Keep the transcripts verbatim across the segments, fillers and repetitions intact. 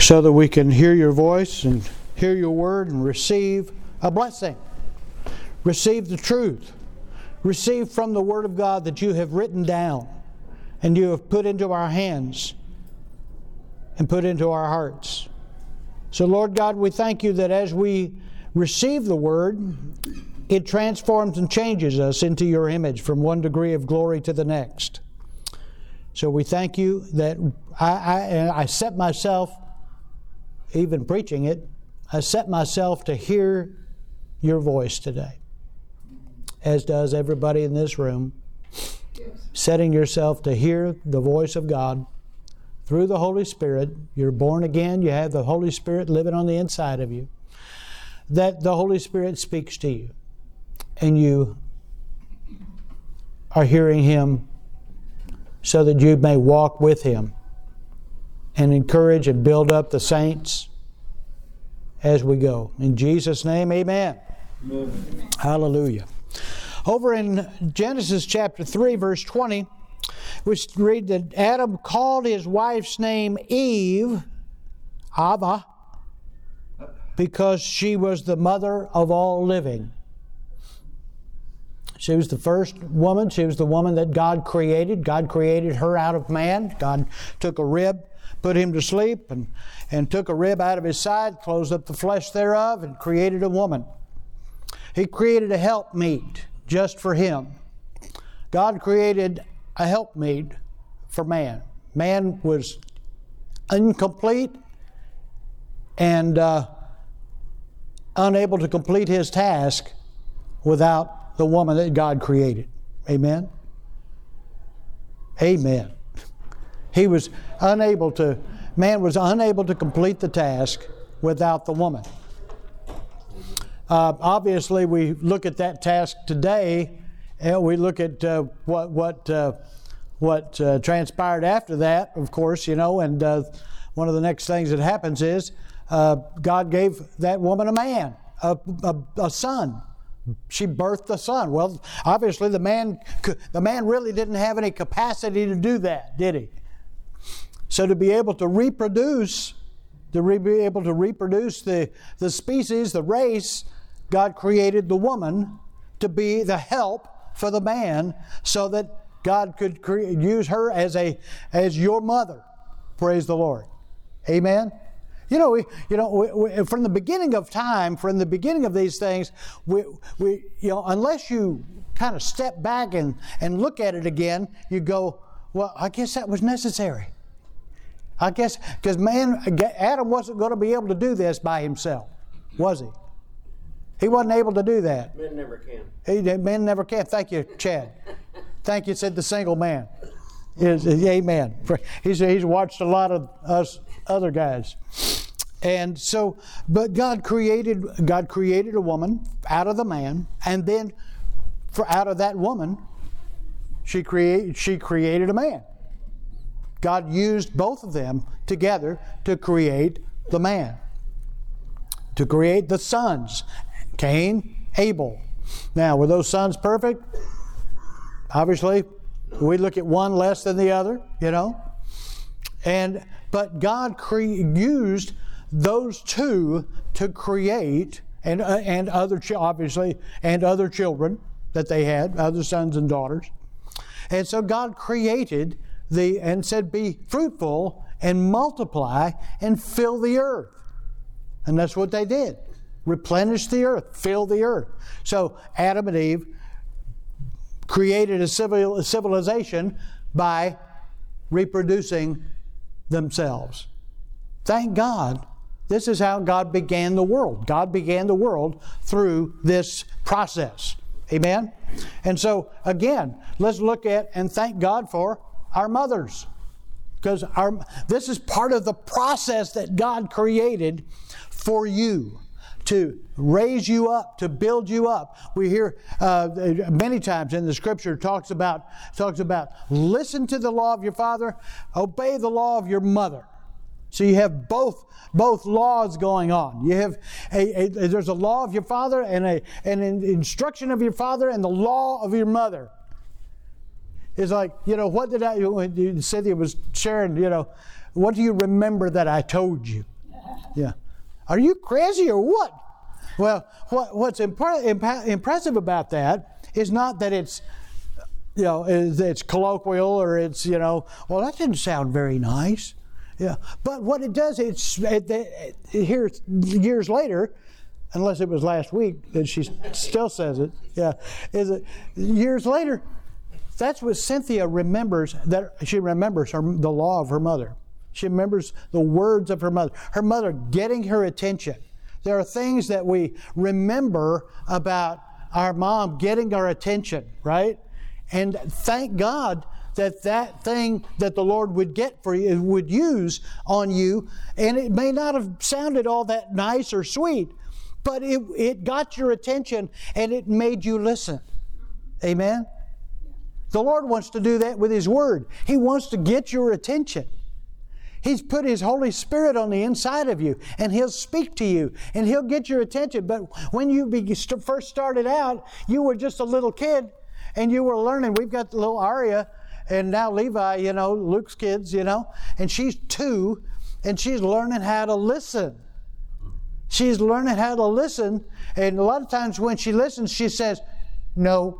so that we can hear your voice and hear your word and receive a blessing. Receive the truth. Receive from the Word of God that you have written down and you have put into our hands and put into our hearts. So, Lord God, we thank you that as we receive the Word, it transforms and changes us into your image from one degree of glory to the next. So we thank you that I, I, I set myself, even preaching it, I set myself to hear your voice today, as does everybody in this room. Setting yourself to hear the voice of God through the Holy Spirit. You're born again. You have the Holy Spirit living on the inside of you. That the Holy Spirit speaks to you. And you are hearing Him so that you may walk with Him and encourage and build up the saints as we go. In Jesus' name, amen. Amen. Hallelujah. Over in Genesis chapter three, verse twenty, we read that Adam called his wife's name Eve, Ava, because she was the mother of all living. She was the first woman. She was the woman that God created. God created her out of man. God took a rib, put him to sleep, and, and took a rib out of his side, closed up the flesh thereof, and created a woman. He created a helpmeet just for him. God created a helpmeet for man. Man was incomplete and uh, unable to complete his task without the woman that God created. Amen? Amen. He was unable to, man was unable to complete the task without the woman. Uh, obviously, we look at that task today, and we look at uh, what what uh, what uh, transpired after that, of course, you know, and uh, one of the next things that happens is uh, God gave that woman a man, a, a, a son. She birthed a son. Well, obviously, the man the man really didn't have any capacity to do that, did he? So to be able to reproduce, to re- be able to reproduce the, the species, the race, God created the woman to be the help for the man, so that God could cre- use her as a as your mother. Praise the Lord. Amen. You know, we, you know, we, we, from the beginning of time, from the beginning of these things, we, we, you know, unless you kind of step back and, and look at it again, you go, well, I guess that was necessary. I guess, because man, Adam wasn't going to be able to do this by himself, was he? He wasn't able to do that. Men never can. He, men never can. Thank you, Chad. Thank you, said the single man. Is, amen. He's, he's watched a lot of us other guys. And so, but God created God created a woman out of the man, and then for out of that woman, she create she created a man. God used both of them together to create the man, to create the sons, Cain, Abel. Now, were those sons perfect? Obviously, we look at one less than the other, you know. And but God cre- used those two to create, and uh, and other ch- obviously and other children that they had, other sons and daughters. And so God created the and said, "Be fruitful and multiply and fill the earth." And that's what they did. Replenish the earth, fill the earth. So Adam and Eve created a civil, a civilization by reproducing themselves. Thank God, this is how God began the world. God began the world through this process. Amen? And so, again, let's look at and thank God for our mothers. Because our this is part of the process that God created for you, to raise you up, to build you up. We hear uh, many times in the Scripture talks about talks about listen to the law of your father, obey the law of your mother. So you have both both laws going on. You have a, a there's a law of your father and a an instruction of your father and the law of your mother. It's like, you know, what did I? Cynthia was sharing, you know, what do you remember that I told you? Yeah. Are you crazy or what? Well, what, what's impre- imp- impressive about that is not that it's, you know, it's, it's colloquial or it's, you know, well, that didn't sound very nice. Yeah. But what it does, it's it, it, it, here years later, unless it was last week, and she still says it. Yeah. Is it years later? That's what Cynthia remembers. That she remembers her, the law of her mother. She remembers the words of her mother. Her mother getting her attention. There are things that we remember about our mom getting our attention, right? And thank God that that thing that the Lord would get for you, would use on you, and it may not have sounded all that nice or sweet, but it, it got your attention and it made you listen. Amen? The Lord wants to do that with His Word. He wants to get your attention. He's put His Holy Spirit on the inside of you, and He'll speak to you, and He'll get your attention. But when you be, first started out, you were just a little kid, and you were learning. We've got the little Aria, and now Levi, you know, Luke's kids, you know, and she's two, and she's learning how to listen. She's learning how to listen, and a lot of times when she listens, she says, no.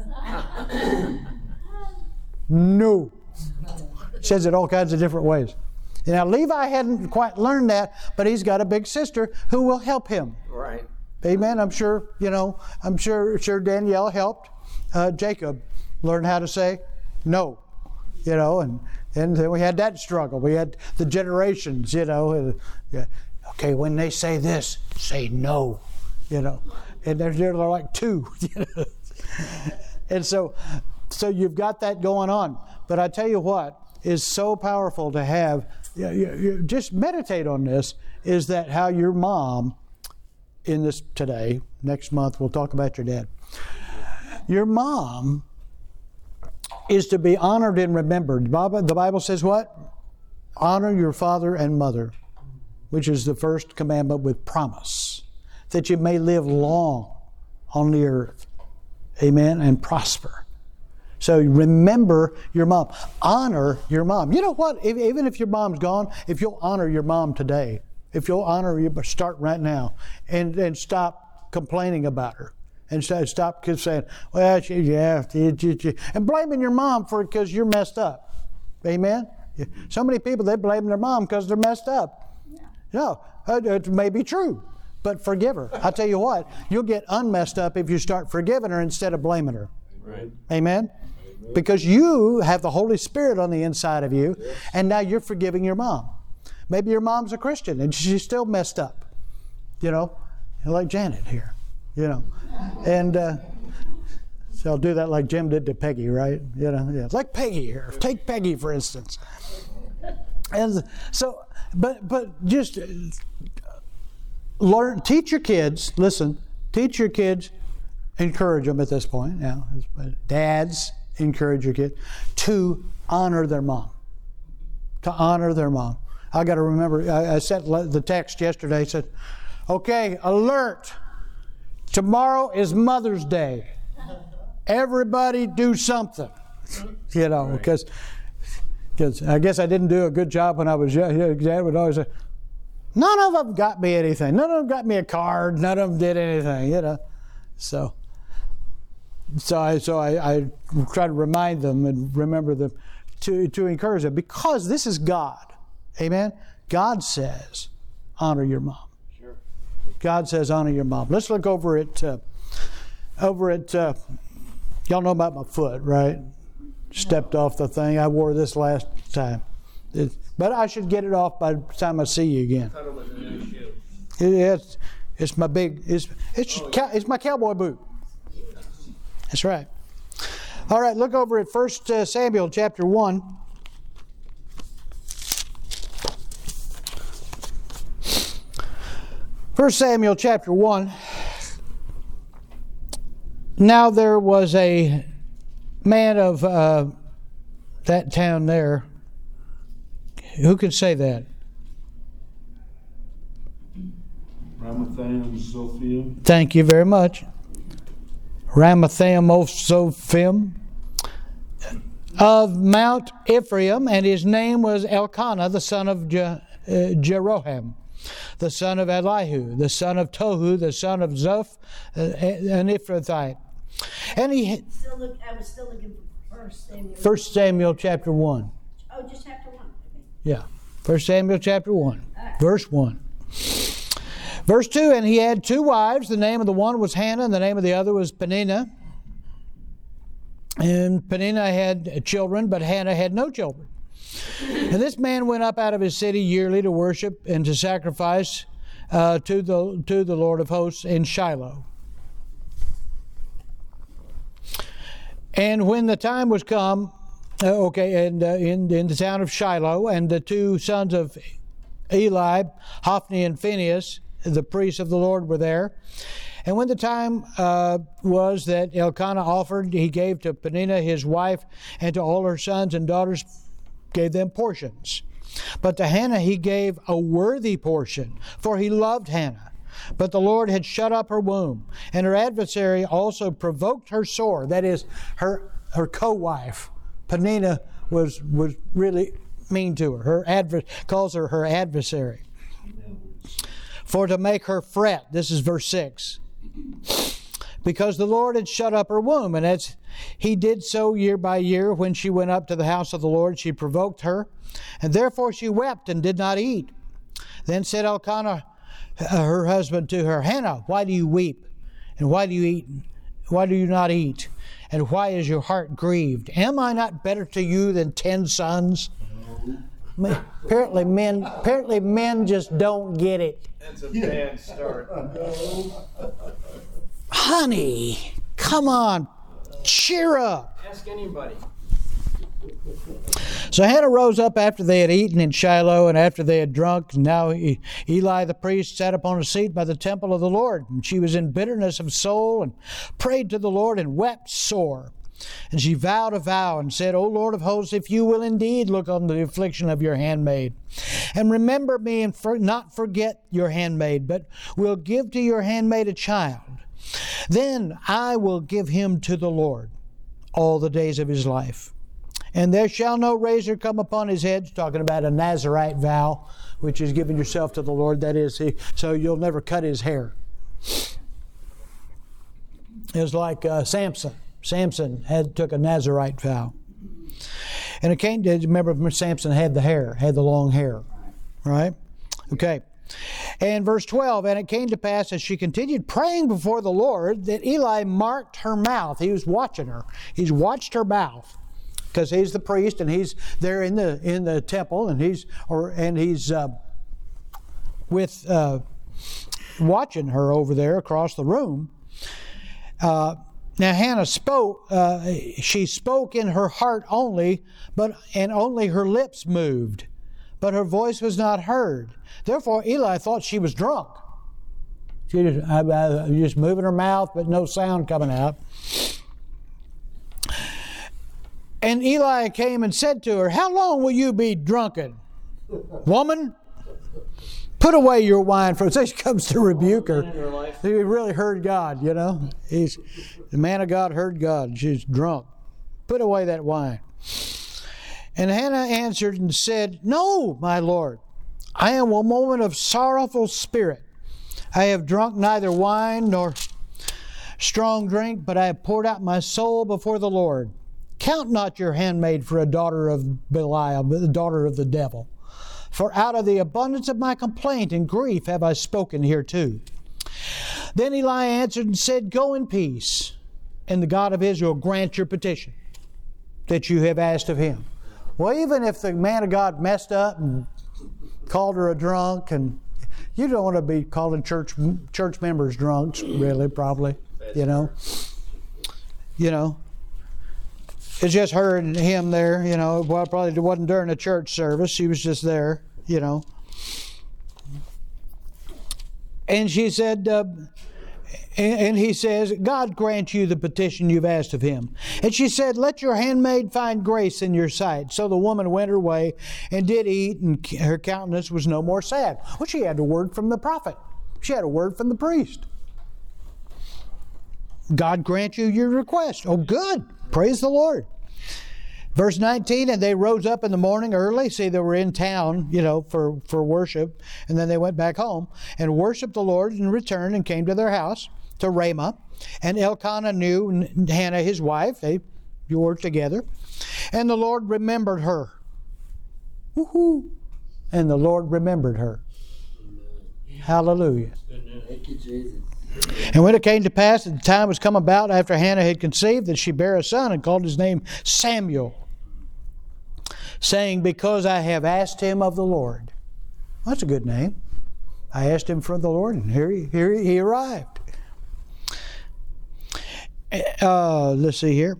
No. Says it all kinds of different ways. Now, Levi hadn't quite learned that, but he's got a big sister who will help him. Right. Amen. I'm sure, you know, I'm sure sure Danielle helped uh, Jacob learn how to say no, you know, and, and then we had that struggle. We had the generations, you know. Uh, yeah. Okay, when they say this, say no, you know. And they're, they're like two, you know. And so, so you've got that going on. But I tell you what is so powerful to have, you, you, you just meditate on this, is that how your mom, in this today, next month we'll talk about your dad. Your mom is to be honored and remembered. The Bible says what? Honor your father and mother, which is the first commandment with promise, that you may live long on the earth. Amen. And prosper. So remember your mom. Honor your mom. You know what? If, even if your mom's gone, if you'll honor your mom today, if you'll honor her, start right now, and, and stop complaining about her. And stop saying, well, she, yeah, and blaming your mom for it because you're messed up. Amen? So many people, they blame their mom because they're messed up. No, it may be true, but forgive her. I tell you what, you'll get unmessed up if you start forgiving her instead of blaming her. Right. Amen? Amen? Because you have the Holy Spirit on the inside of you, yes. And now you're forgiving your mom. Maybe your mom's a Christian and she's still messed up. You know, like Janet here. You know, and uh, so I'll do that like Jim did to Peggy, right? You know, yeah, like Peggy here. Take Peggy for instance. And so, but but just learn, teach your kids. Listen, teach your kids, encourage them at this point. Now, dads, encourage your kids to honor their mom. To honor their mom. I got to remember. I, I sent the text yesterday. Said, "Okay, alert." Tomorrow is Mother's Day. Everybody do something. You know, because because I guess I didn't do a good job when I was young. Dad would always say, none of them got me anything. None of them got me a card. None of them did anything, you know. So so I so I, I try to remind them and remember them to, to encourage them, because this is God. Amen? God says, honor your mom. God says, honor your mom. Let's look over at, uh, over at, uh, y'all know about my foot, right? Stepped off the thing. I wore this last time. It, but I should get it off by the time I see you again. I thought it was a new shoe. It, it's, it's my big, it's, it's, oh, yeah. It's my cowboy boot. That's right. All right, look over at First Samuel chapter one. First Samuel chapter one. Now there was a man of uh, that town there. Who can say that? Ramathaim Zophim. Thank you very much. Ramathaim Zophim of Mount Ephraim, and his name was Elkanah, the son of Je- uh, Jeroham, the son of Elihu, the son of Tohu, the son of Zoph, uh, an Ephrathite. And he Still look, I was still looking for First Samuel. First Samuel chapter one. Oh, just chapter one. Okay. Yeah. First Samuel chapter one, right. verse one. Verse two, and he had two wives. The name of the one was Hannah, and the name of the other was Peninnah. And Peninnah had children, but Hannah had no children. And this man went up out of his city yearly to worship and to sacrifice uh, to the to the Lord of hosts in Shiloh. And when the time was come, uh, okay, and uh, in in the town of Shiloh, and the two sons of Eli, Hophni and Phinehas, the priests of the Lord, were there. And when the time uh, was that Elkanah offered, he gave to Peninnah his wife, and to all her sons and daughters gave them portions. But to Hannah he gave a worthy portion, for he loved Hannah. But the Lord had shut up her womb, and her adversary also provoked her sore. That is, her her co-wife, Peninnah, was was really mean to her. Her adver- calls her her adversary. For to make her fret. This is verse six. Because the Lord had shut up her womb, and as he did so year by year, when she went up to the house of the Lord, she provoked her, and therefore she wept and did not eat. Then said Elkanah, her husband, to her, Hannah, why do you weep? And why do you eat? Why do you not eat? And why is your heart grieved? Am I not better to you than ten sons? Apparently men, apparently men just don't get it. That's a bad start. Honey, come on, cheer up. Ask anybody. So Hannah rose up after they had eaten in Shiloh, and after they had drunk. Now Eli the priest sat upon a seat by the temple of the Lord, and she was in bitterness of soul, and prayed to the Lord, and wept sore. And she vowed a vow, and said, O Lord of hosts, if you will indeed look on the affliction of your handmaid, and remember me, and for, not forget your handmaid, but will give to your handmaid a child, then I will give him to the Lord all the days of his life. And there shall no razor come upon his head, talking about a Nazirite vow, which is giving yourself to the Lord. That is, he, so you'll never cut his hair. It was like uh, Samson. Samson had took a Nazirite vow. And it came to, remember, Samson had the hair, had the long hair. Right? Okay. And verse twelve, and it came to pass as she continued praying before the Lord that Eli marked her mouth. He was watching her. He's watched her mouth, because he's the priest and he's there in the in the temple, and he's or and he's uh, with uh, watching her over there across the room. Uh, now Hannah spoke. Uh, she spoke in her heart only, but and only her lips moved, but her voice was not heard. Therefore Eli thought she was drunk. She just, uh, uh, just moving her mouth, but no sound coming out. And Eli came and said to her, how long will you be drunken? Woman, put away your wine. For so she comes to rebuke her. He really heard God, you know. He's the man of God heard God. She's drunk. Put away that wine. And Hannah answered and said, no, my Lord, I am a woman of sorrowful spirit. I have drunk neither wine nor strong drink, but I have poured out my soul before the Lord. Count not your handmaid for a daughter of Belial, the daughter of the devil. For out of the abundance of my complaint and grief have I spoken hereto. Then Eli answered and said, go in peace, and the God of Israel grant your petition that you have asked of him. Well, even if the man of God messed up and called her a drunk, and you don't want to be calling church church members drunks, really, probably, you know. You know. It's just her and him there, you know. Well, probably it wasn't during a church service. She was just there, you know. And she said, uh, and, and he says, God grant you the petition you've asked of him. And she said, let your handmaid find grace in your sight. So the woman went her way and did eat, and her countenance was no more sad. Well, she had a word from the prophet. She had a word from the priest. God grant you your request. Oh, good. Praise the Lord. Verse nineteen, and they rose up in the morning early. See, they were in town, you know, for, for worship. And then they went back home and worshiped the Lord and returned and came to their house, to Ramah. And Elkanah knew Hannah, his wife. They were together. And the Lord remembered her. Woohoo! And the Lord remembered her. Hallelujah. Thank you, Jesus. And when it came to pass that the time was come about after Hannah had conceived, that she bare a son and called his name Samuel, saying, because I have asked him of the Lord. That's a good name. I asked him from the Lord, and here he, here he arrived. Uh, let's see here.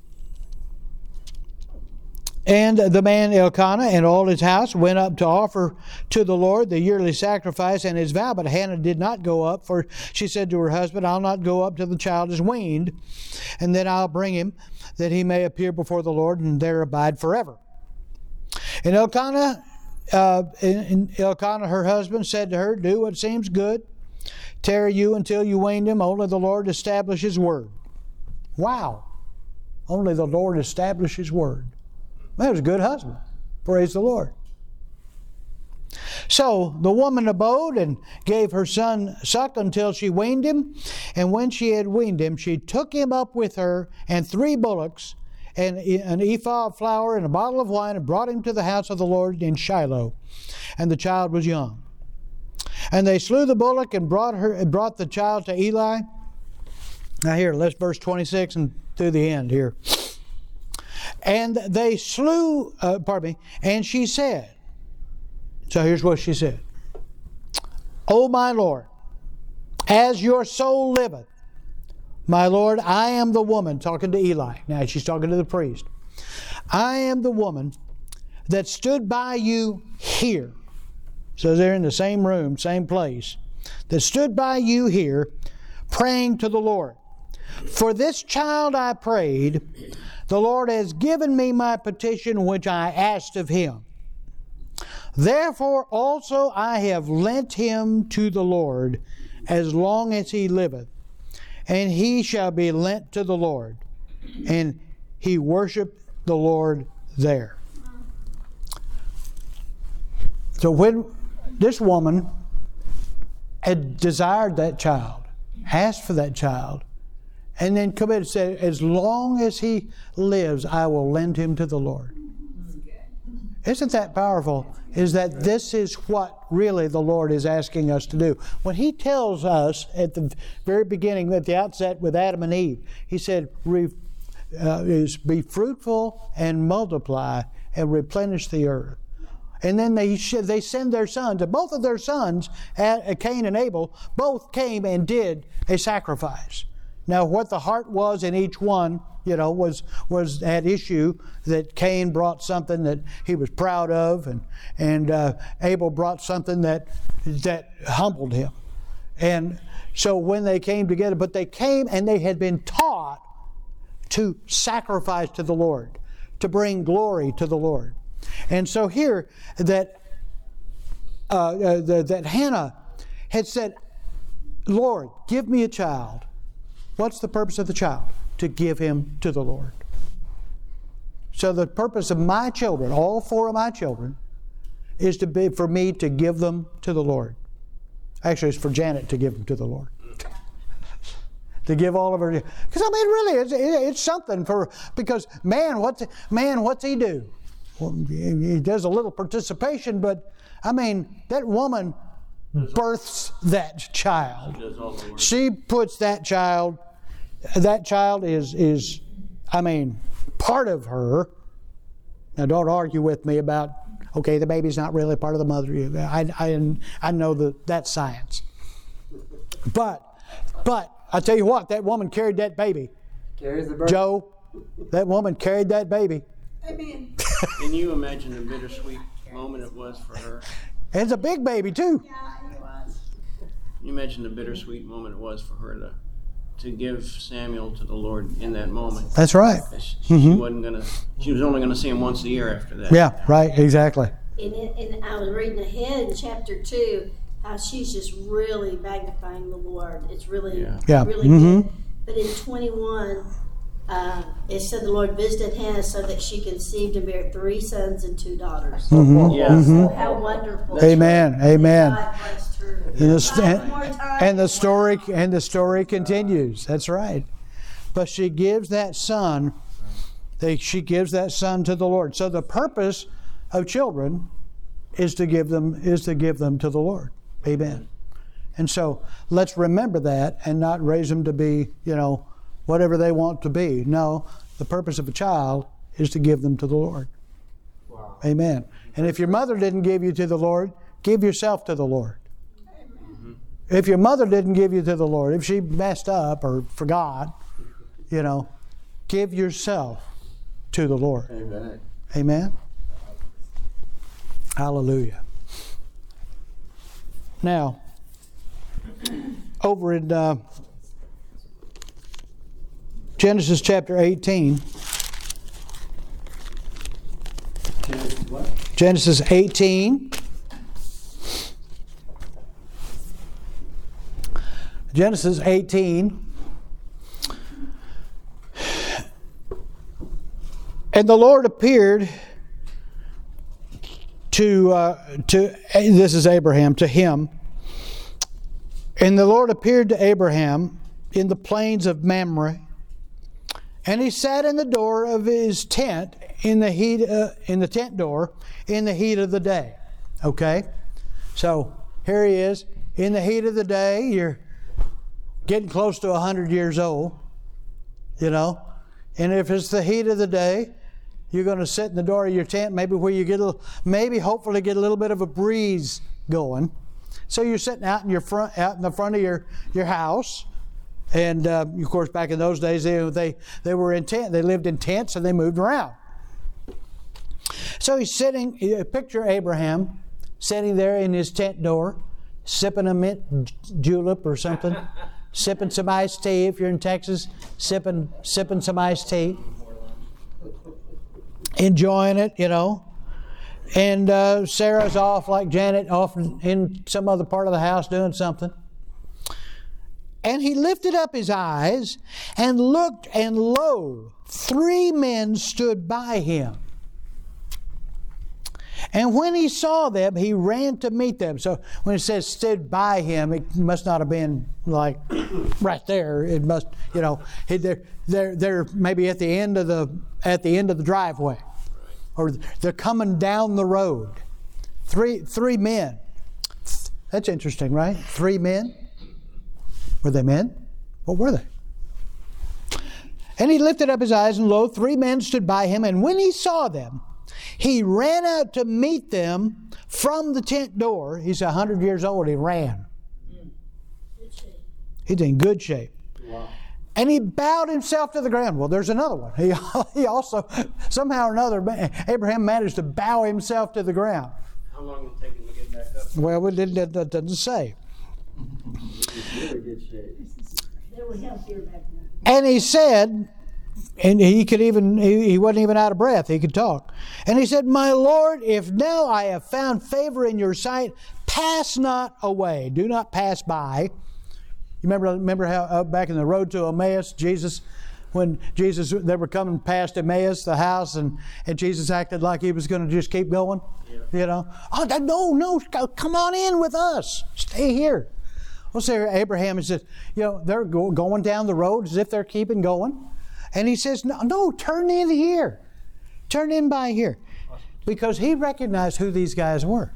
And the man Elkanah and all his house went up to offer to the Lord the yearly sacrifice and his vow. But Hannah did not go up, for she said to her husband, I'll not go up till the child is weaned, and then I'll bring him, that he may appear before the Lord and there abide forever. And Elkanah, uh, and Elkanah, her husband, said to her, do what seems good. Tarry you until you weaned him. Only the Lord establish his word. Wow. Only the Lord establish his word. That was a good husband. Praise the Lord. So the woman abode and gave her son suck until she weaned him. And when she had weaned him, she took him up with her and three bullocks and an ephah of flour and a bottle of wine and brought him to the house of the Lord in Shiloh. And the child was young. And they slew the bullock and brought her brought the child to Eli. Now here, let's verse twenty-six and through the end here. And they slew, uh, pardon me, and she said, so here's what she said. O my Lord, as your soul liveth, my Lord, I am the woman, talking to Eli. Now she's talking to the priest. I am the woman that stood by you here. So they're in the same room, same place. That stood by you here, praying to the Lord. For this child I prayed, the Lord has given me my petition which I asked of him. Therefore also I have lent him to the Lord as long as he liveth, and he shall be lent to the Lord. And he worshiped the Lord there. So when this woman had desired that child, asked for that child, and then committed and said, as long as he lives, I will lend him to the Lord. Isn't that powerful? Is that this is what really the Lord is asking us to do. When he tells us at the very beginning, at the outset with Adam and Eve, he said, Re, uh, is be fruitful and multiply and replenish the earth. And then they they send their sons, and both of their sons, Cain and Abel, both came and did a sacrifice. Now, what the heart was in each one, you know, was was at issue. That Cain brought something that he was proud of, and and uh, Abel brought something that that humbled him. And so when they came together, but they came and they had been taught to sacrifice to the Lord, to bring glory to the Lord. And so here that uh, uh, the, that Hannah had said, Lord, give me a child. What's the purpose of the child? To give him to the Lord. So the purpose of my children, all four of my children, is to be for me to give them to the Lord. Actually, it's for Janet to give them to the Lord. To give all of her, because I mean, really, it's, it's something for because man, what's man, what's he do? Well, he does a little participation, but I mean, that woman births that child. She puts that child. That child is is, I mean, part of her. Now, don't argue with me about okay, the baby's not really part of the mother. I I I know that that's science. But but I tell you what, that woman carried that baby. Carries the birth. Joe, that woman carried that baby. Amen. Can you imagine the bittersweet moment it was for her? And it's a big baby too. Yeah, it was. Can you imagine the bittersweet moment it was for her to to give Samuel to the Lord in that moment? That's right. She, Mm-hmm. she wasn't gonna. She was only gonna see him once a year after that. Yeah, right, exactly. And, it, and I was reading ahead in chapter two how she's just really magnifying the Lord. It's really, Yeah. Yeah. really Mm-hmm. good. But in twenty-one, uh, it said the Lord visited Hannah so that she conceived and bare three sons and two daughters. Mhm. Yeah. So how wonderful! Amen. Amen. God blessed her. And the, Five more times. and the story and the story continues. That's right. But she gives that son. They, she gives that son to the Lord. So the purpose of children is to give them is to give them to the Lord. Amen. And so let's remember that and not raise them to be, you know, whatever they want to be. No, the purpose of a child is to give them to the Lord. Wow. Amen. And if your mother didn't give you to the Lord, give yourself to the Lord. If your mother didn't give you to the Lord, if she messed up or forgot, you know, give yourself to the Lord. Amen. Amen. Hallelujah. Now, over in uh, Genesis chapter eighteen. Genesis what? Genesis eighteen. Genesis eighteen. And the Lord appeared to, uh, to this is Abraham, to him. And the Lord appeared to Abraham in the plains of Mamre. And he sat in the door of his tent, in the heat, uh, in the tent door, in the heat of the day. Okay? So here he is, in the heat of the day. You're getting close to one hundred years old, you know. And if it's the heat of the day, you're going to sit in the door of your tent, maybe where you get a little, maybe hopefully get a little bit of a breeze going. So you're sitting out in your front, out in the front of your, your house. And uh, of course, back in those days, they, they they were in tent. They lived in tents and they moved around. So he's sitting. Picture Abraham sitting there in his tent door, sipping a mint julep or something, sipping some iced tea. If you're in Texas, sipping sipping some iced tea, enjoying it, you know. And uh, Sarah's off, like Janet, off in some other part of the house doing something. And he lifted up his eyes and looked, and lo, three men stood by him. And when he saw them, he ran to meet them. So when it says stood by him, it must not have been like right there. It must, you know, they're they're they're maybe at the end of the at the end of the driveway, or they're coming down the road. Three three men. That's interesting, right? Three men. Were they men? What were they? And he lifted up his eyes, and lo, three men stood by him. And when he saw them, he ran out to meet them from the tent door. He's a hundred years old. He ran. He's in good shape. Wow. And he bowed himself to the ground. Well, there's another one. He, he also, somehow or another, Abraham managed to bow himself to the ground. How long did it take him to get back up? Well, it didn't, it doesn't say. Really good shape. They were healthier back then. And he said, and he could even, he, he wasn't even out of breath, he could talk. And he said, "My Lord, if now I have found favor in your sight, pass not away." Do not pass by. You remember, remember how uh, back in the road to Emmaus, Jesus, when Jesus, they were coming past Emmaus, the house, and, and Jesus acted like he was going to just keep going. Yeah. You know, oh, no, no, come on in with us. Stay here. Well, so Abraham says, you know, they're go- going down the road as if they're keeping going. And he says, no, no, turn in here. Turn in by here. Because he recognized who these guys were.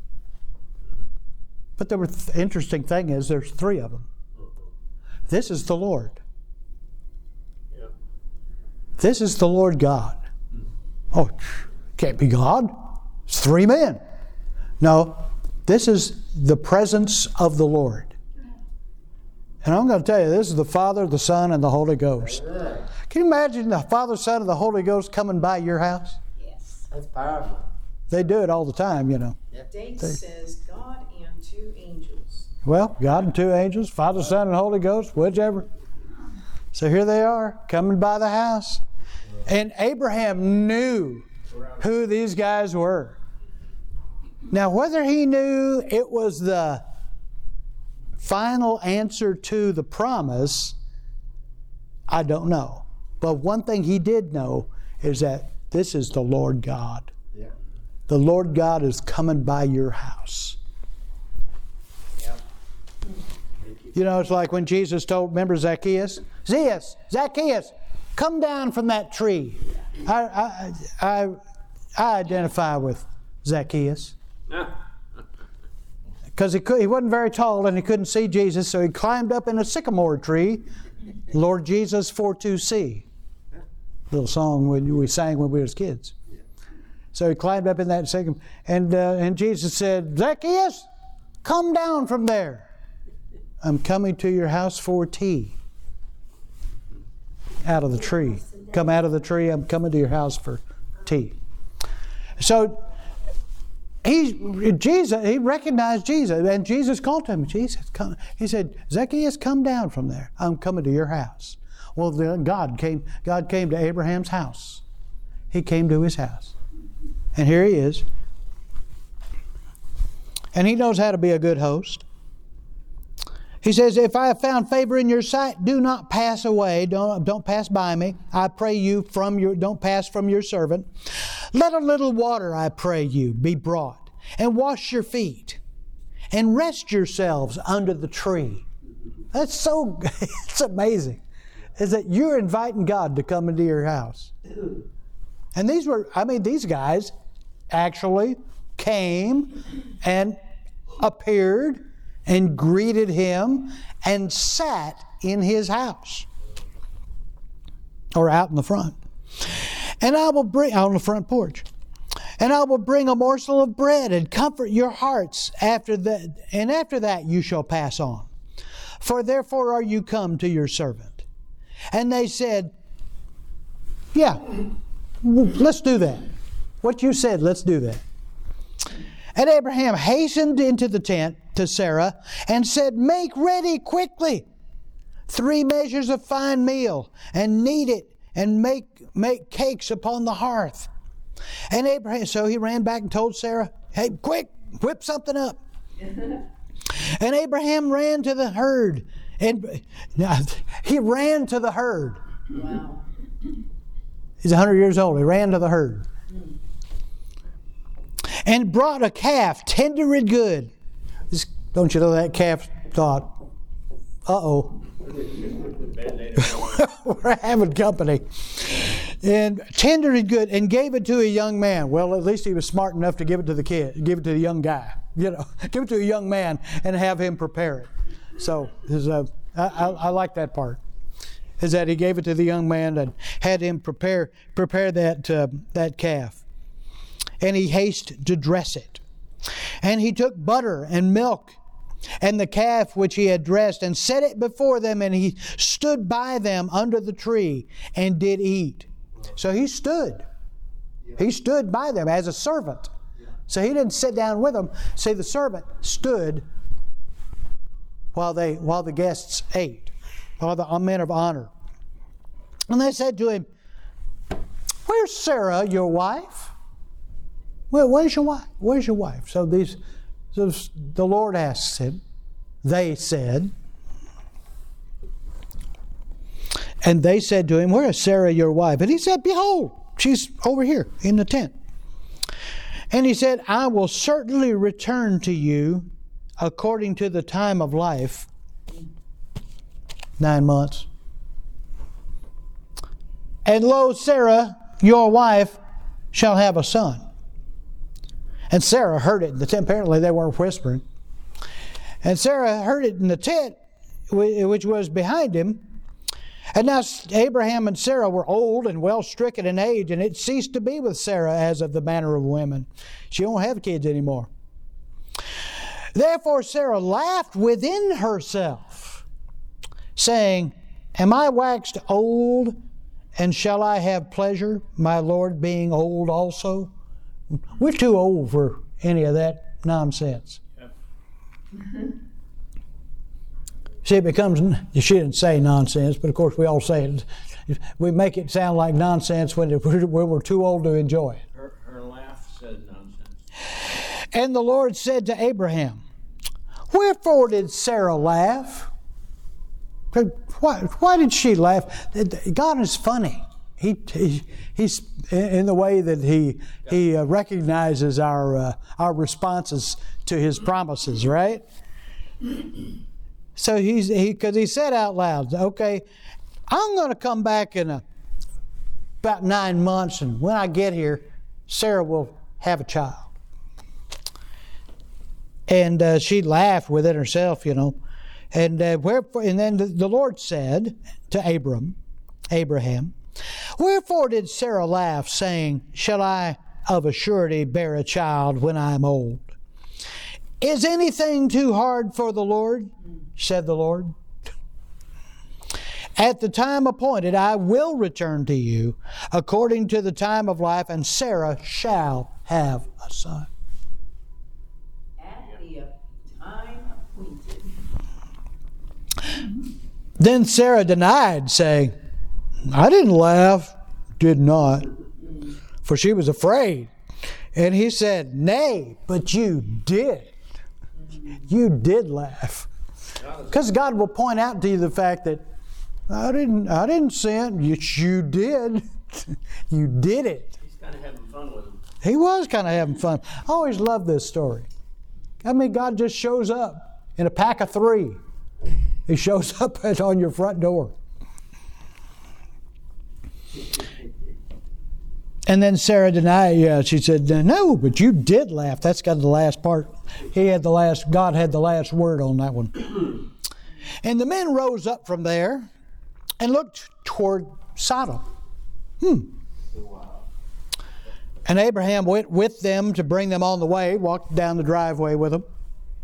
But the th- interesting thing is there's three of them. This is the Lord. Yeah. This is the Lord God. Oh, can't be God. It's three men. No, this is the presence of the Lord. And I'm going to tell you, this is the Father, the Son, and the Holy Ghost. Can you imagine the Father, Son, and the Holy Ghost coming by your house? Yes. That's powerful. They do it all the time, you know. Date They- says God and two angels. Well, God and two angels, Father, Son, and Holy Ghost, whichever. So here they are, coming by the house. And Abraham knew who these guys were. Now, whether he knew it was the final answer to the promise, I don't know. But one thing he did know is that this is the Lord God. Yeah. The Lord God is coming by your house. Yeah. You know, it's like when Jesus told, remember Zacchaeus? Zacchaeus, Zacchaeus, come down from that tree. I, I, I, I identify with Zacchaeus. Because he, could, he wasn't very tall and he couldn't see Jesus, so he climbed up in a sycamore tree. Lord Jesus, for to see. Little song we, we sang when we was kids. So he climbed up in that sycamore, and, uh, and Jesus said, Zacchaeus, come down from there. I'm coming to your house for tea. Out of the tree. Come out of the tree, I'm coming to your house for tea. So he, Jesus, he recognized Jesus, and Jesus called to him. Jesus, come. He said, Zacchaeus, come down from there. I'm coming to your house. Well, then God came. God came to Abraham's house. He came to his house, and here he is. And he knows how to be a good host. He says, if I have found favor in your sight, do not pass away. Don't, don't pass by me. I pray you from your, don't pass from your servant. Let a little water, I pray you, be brought, and wash your feet, and rest yourselves under the tree. That's so, it's amazing. Is that you're inviting God to come into your house. And these were, I mean, these guys actually came and appeared and greeted him and sat in his house. Or out in the front. And I will bring, out on the front porch. And I will bring a morsel of bread and comfort your hearts after that, and after that you shall pass on. For therefore are you come to your servant. And they said, yeah, let's do that. What you said, let's do that. And Abraham hastened into the tent to Sarah and said, make ready quickly three measures of fine meal and knead it and make, make cakes upon the hearth. And Abraham, so he ran back and told Sarah, hey, quick, whip something up. And Abraham ran to the herd. And he ran to the herd. Wow. He's one hundred years old. He ran to the herd. And brought a calf, tender and good. This, don't you know that calf thought, uh-oh. We're having company. And tender and good, and gave it to a young man. Well, at least he was smart enough to give it to the kid, give it to the young guy. You know, give it to a young man and have him prepare it. So a, I, I, I like that part. Is that he gave it to the young man and had him prepare prepare that uh, that calf. And he hasted to dress it. And he took butter and milk and the calf which he had dressed and set it before them, and he stood by them under the tree and did eat. So he stood. He stood by them as a servant. So he didn't sit down with them. See, the servant stood while they while the guests ate, while the men of honor. And they said to him, where's Sarah, your wife? Well, where's your wife? Where's your wife? So these, so the Lord asks him. They said, and they said to him, where is Sarah, your wife? And he said, behold, she's over here in the tent. And he said, I will certainly return to you according to the time of life. Nine months. And lo, Sarah, your wife, shall have a son. And Sarah heard it in the tent. Apparently they weren't whispering. And Sarah heard it in the tent, which was behind him. And now Abraham and Sarah were old and well stricken in age, and it ceased to be with Sarah as of the manner of women. She won't have kids anymore. Therefore Sarah laughed within herself, saying, am I waxed old, and shall I have pleasure, my Lord being old also? We're too old for any of that nonsense. See, it becomes, you shouldn't say nonsense, but of course we all say it. We make it sound like nonsense when, it, when we're too old to enjoy it. Her, her laugh said nonsense. And the Lord said to Abraham, wherefore did Sarah laugh? Why, why did she laugh? God is funny. He, he he's in the way that he he uh, recognizes our uh, our responses to his promises, right? So he's he because he said out loud, "Okay, I'm going to come back in a, about nine months, and when I get here, Sarah will have a child." And uh, she laughed within herself, you know. And uh, wherefore, and then the, the Lord said to Abram, Abraham, "Wherefore did Sarah laugh, saying, Shall I of a surety bear a child when I am old? Is anything too hard for the Lord? Said the Lord. At the time appointed I will return to you according to the time of life, and Sarah shall have a son." At the time appointed. Then Sarah denied, saying, "I didn't laugh." Did not, for she was afraid. And he said, "Nay, but you did. You did laugh." Because God will point out to you the fact that I didn't I didn't sin. Yes, you did. You did it. He's kind of having fun with him. He was kind of having fun. I always love this story. I mean, God just shows up in a pack of three. He shows up on your front door. And then Sarah denied. Yeah, she said, "No, but you did laugh." That's got the last part. He had the last. God had the last word on that one. And the men rose up from there and looked toward Sodom. Hmm. And Abraham went with them to bring them on the way. Walked down the driveway with them.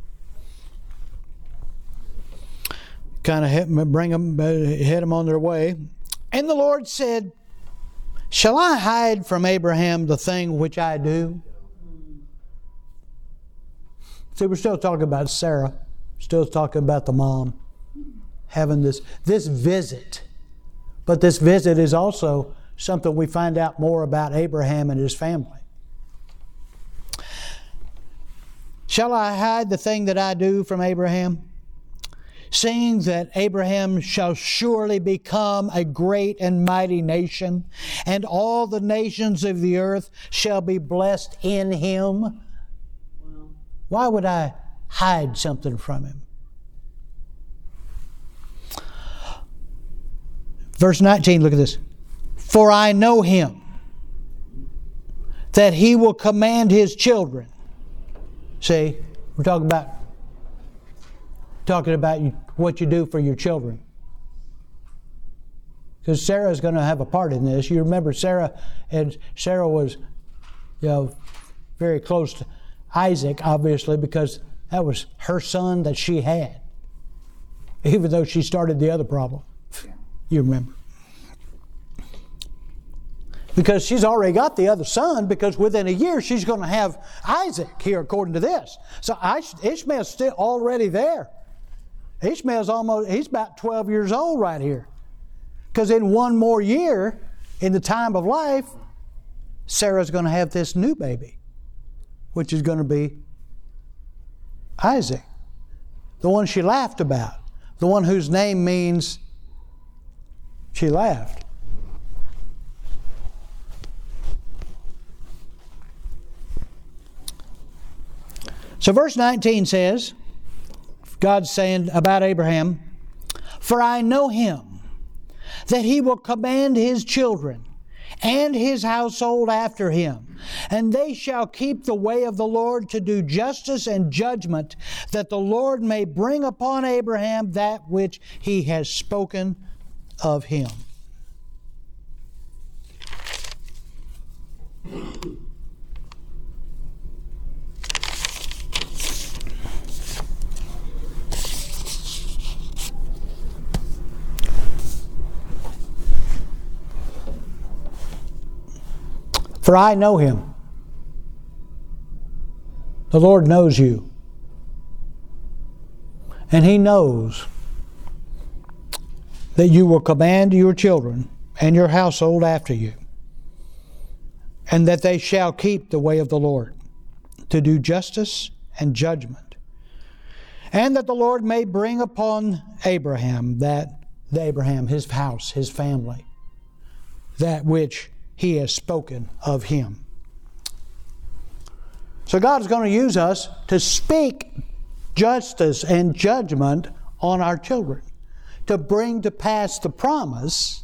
Kind of hit them, bring them, hit them on their way. And the Lord said, "Shall I hide from Abraham the thing which I do?" See, we're still talking about Sarah. Still talking about the mom having this, this visit. But this visit is also something we find out more about Abraham and his family. "Shall I hide the thing that I do from Abraham? Seeing that Abraham shall surely become a great and mighty nation, and all the nations of the earth shall be blessed in him." Well, Why would I hide something from him? Verse nineteen, look at this. "For I know him, that he will command his children." See, we're talking about talking about what you do for your children. Because Sarah's going to have a part in this. You remember Sarah, and Sarah was, you know, very close to Isaac, obviously, because that was her son that she had. Even though she started the other problem. You remember. Because she's already got the other son, because within a year she's going to have Isaac here, according to this. So Ishmael's still already there. Ishmael's almost, he's about twelve years old right here. Because in one more year, in the time of life, Sarah's going to have this new baby, which is going to be Isaac. The one she laughed about. The one whose name means she laughed. So verse nineteen says, God's saying about Abraham, "For I know him, that he will command his children and his household after him, and they shall keep the way of the Lord to do justice and judgment, that the Lord may bring upon Abraham that which he has spoken of him." For I know him. The Lord knows you. And he knows that you will command your children and your household after you, and that they shall keep the way of the Lord, to do justice and judgment, and that the Lord may bring upon Abraham that to Abraham, his house, his family, that which He has spoken of him. So God is going to use us to speak justice and judgment on our children, to bring to pass the promise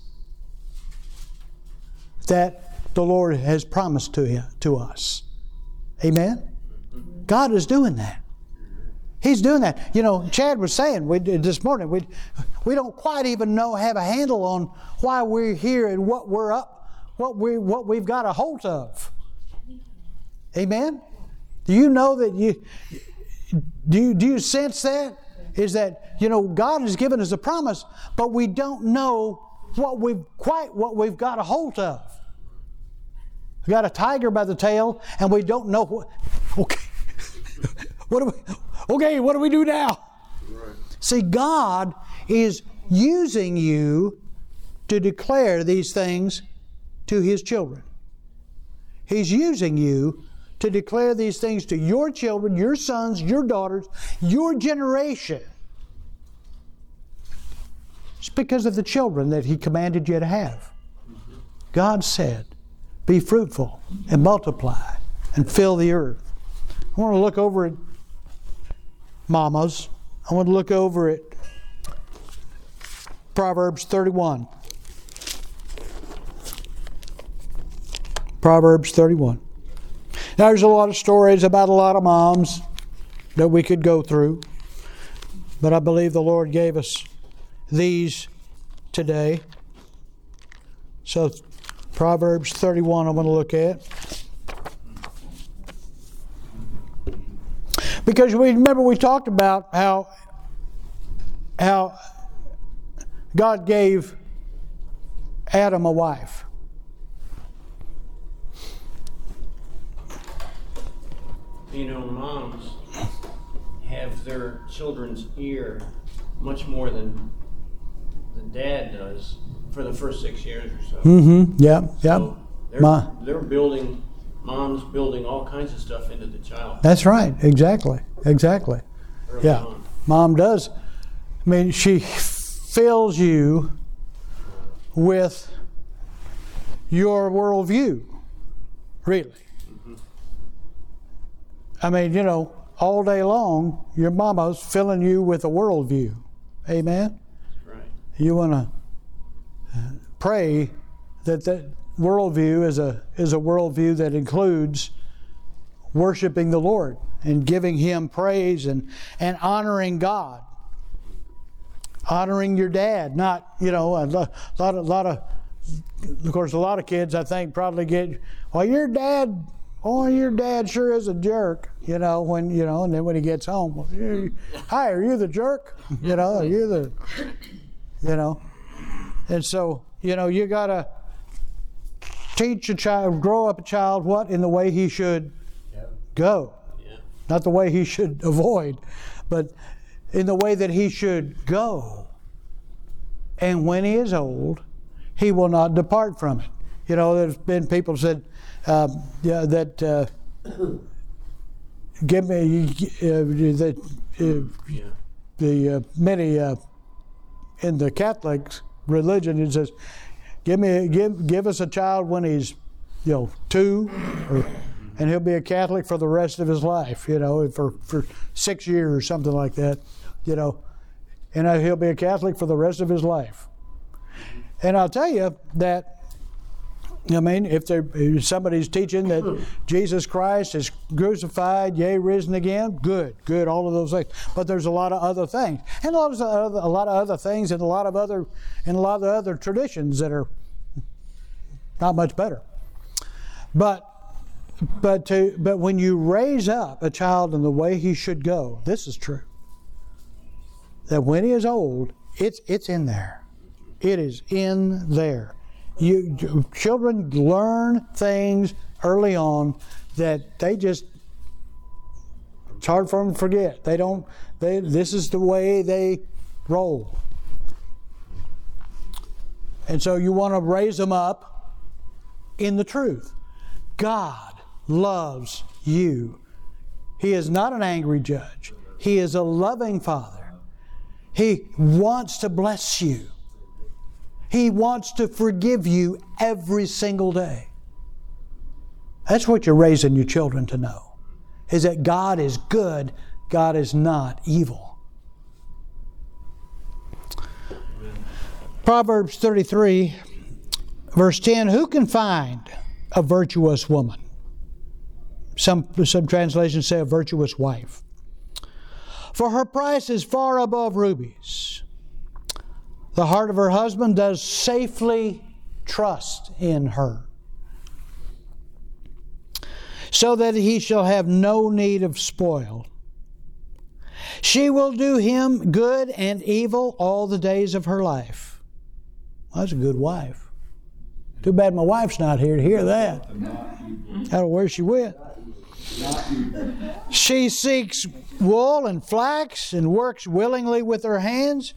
that the Lord has promised to him, to us. Amen? God is doing that. He's doing that. You know, Chad was saying we, this morning, we, we don't quite even know, have a handle on why we're here and what we're up, what, we, what we've got a hold of. Amen? Do you know that you, do you, do you sense that? Is that, you know, God has given us a promise, but we don't know what we've, quite what we've got a hold of. We've got a tiger by the tail, and we don't know what, okay, what do we, okay, what do we do now? Right. See, God is using you to declare these things to His children. He's using you to declare these things to your children, your sons, your daughters, your generation. It's because of the children that He commanded you to have. God said, be fruitful and multiply and fill the earth. I want to look over at mamas. I want to look over at Proverbs thirty-one. Proverbs thirty-one. Now, there's a lot of stories about a lot of moms that we could go through, but I believe the Lord gave us these today. So, Proverbs thirty-one I'm going to look at. Because we remember we talked about how, how God gave Adam a wife. You know, moms have their children's ear much more than the dad does for the first six years or so. Mm-hmm. Yeah, yeah. So they're, Ma- they're building, mom's building all kinds of stuff into the child. That's right. Exactly. Exactly. Early Yeah. on. Mom does. I mean, she fills you with your worldview. Really. Mm-hmm. I mean, you know, all day long, your mama's filling you with a worldview. Amen? Right. You want to pray that that worldview is a is a worldview that includes worshiping the Lord and giving Him praise and, and honoring God. Honoring your dad, not, you know, a lot, lot, of, lot of, of course, a lot of kids, I think, probably get, well, your dad, oh, your dad sure is a jerk, you know, when, you know, and then when he gets home, well, you, hi, are you the jerk? You know, are you the, you know, and so, you know, you got to teach a child, grow up a child, what? In the way he should go. Yeah. Not the way he should avoid, but in the way that he should go. And when he is old, he will not depart from it. You know, there's been people said um, yeah, that uh, give me uh, that uh, Yeah. the uh, many uh, in the Catholic religion it says, give me give give us a child when he's, you know, two, or, and he'll be a Catholic for the rest of his life. You know, for for six years or something like that. You know, and he'll be a Catholic for the rest of his life. And I'll tell you that, I mean, if, there, if somebody's teaching that Jesus Christ is crucified, yea, risen again, good, good, all of those things. But there's a lot of other things, and a lot of other, a lot of other things, and a lot of other, and a lot of other traditions that are not much better. But, but to, but when you raise up a child in the way he should go, this is true. That when he is old, it's it's in there. It is in there. You children learn things early on that they just, it's hard for them to forget. They don't. They this is the way they roll. And so you want to raise them up in the truth. God loves you. He is not an angry judge. He is a loving Father. He wants to bless you. He wants to forgive you every single day. That's what you're raising your children to know, is that God is good, God is not evil. Proverbs thirty-three, verse ten, who can find a virtuous woman? Some, some translations say a virtuous wife. For her price is far above rubies. The heart of her husband does safely trust in her, so that he shall have no need of spoil. She will do him good and evil all the days of her life. Well, that's a good wife. Too bad my wife's not here to hear that. I don't know where she went. She seeks wool and flax and works willingly with her hands.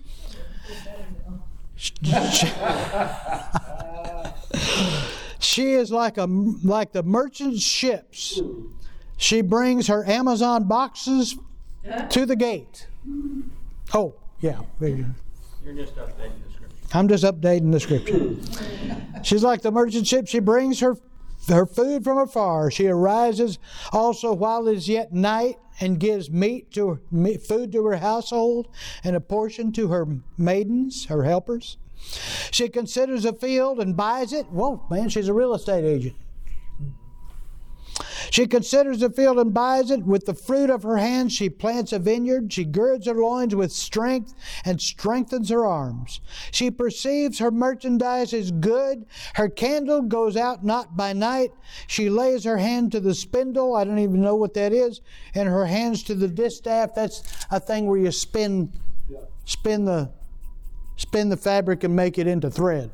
She is like a like the merchant ships. She brings her Amazon boxes to the gate. Oh, yeah. You're just updating the scripture. I'm just updating the scripture. She's like the merchant ship. She brings her her food from afar. She arises also while it is yet night and gives meat to food to her household and a portion to her maidens, her helpers. She considers a field and buys it. Whoa, man, she's a real estate agent. She considers a field and buys it. With the fruit of her hands she plants a vineyard. She girds her loins with strength and strengthens her arms. She perceives her merchandise is good. Her candle goes out not by night. She lays her hand to the spindle. I don't even know what that is. And her hands to the distaff. That's a thing where you spin, spin the, spin the fabric and make it into thread.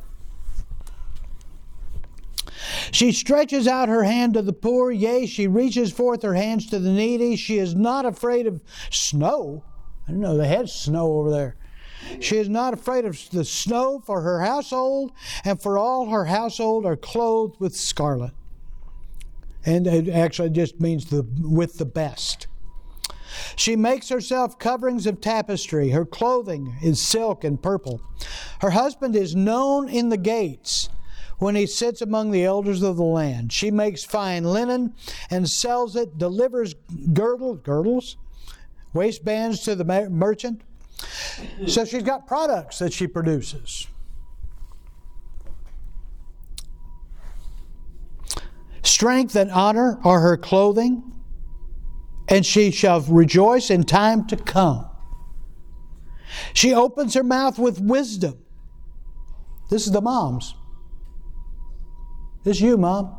She stretches out her hand to the poor, yea, she reaches forth her hands to the needy. She is not afraid of snow. I didn't know they had snow over there. She is not afraid of the snow, for her household and for all her household are clothed with scarlet. And it actually just means the with the best. She makes herself coverings of tapestry. Her clothing is silk and purple. Her husband is known in the gates when he sits among the elders of the land. She makes fine linen and sells it, delivers girdle, girdles, waistbands to the merchant. So she's got products that she produces. Strength and honor are her clothing, and she shall rejoice in time to come. She opens her mouth with wisdom. This is the moms. This is you, Mom.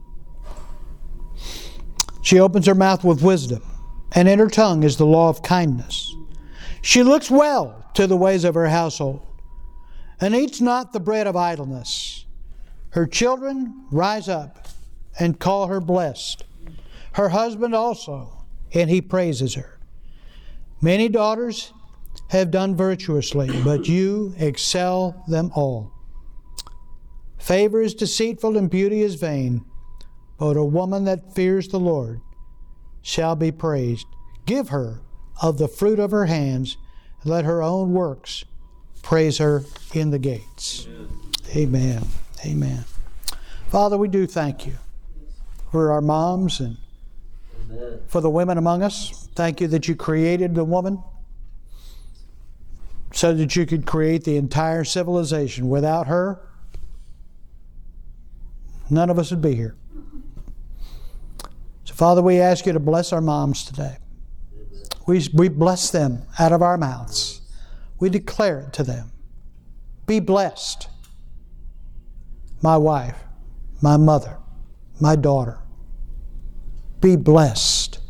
She opens her mouth with wisdom, and in her tongue is the law of kindness. She looks well to the ways of her household, and eats not the bread of idleness. Her children rise up and call her blessed. Her husband also, and he praises her. Many daughters have done virtuously, but you excel them all. Favor is deceitful and beauty is vain, but a woman that fears the Lord shall be praised. Give her of the fruit of her hands, and let her own works praise her in the gates. Amen. Amen. Father, we do thank you for our moms and Amen. For the women among us. Thank you that you created the woman so that you could create the entire civilization. Without her, none of us would be here. So, Father, we ask you to bless our moms today. We, we bless them out of our mouths. We declare it to them. Be blessed, my wife, my mother, my daughter. Be blessed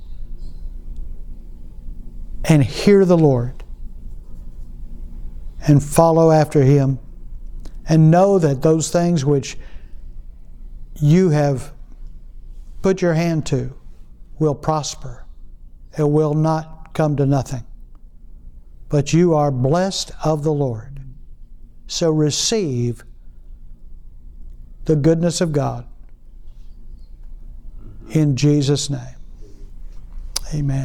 and hear the Lord and follow after Him, and know that those things which you have put your hand to will prosper. It will not come to nothing. But you are blessed of the Lord. So receive the goodness of God in Jesus' name. Amen.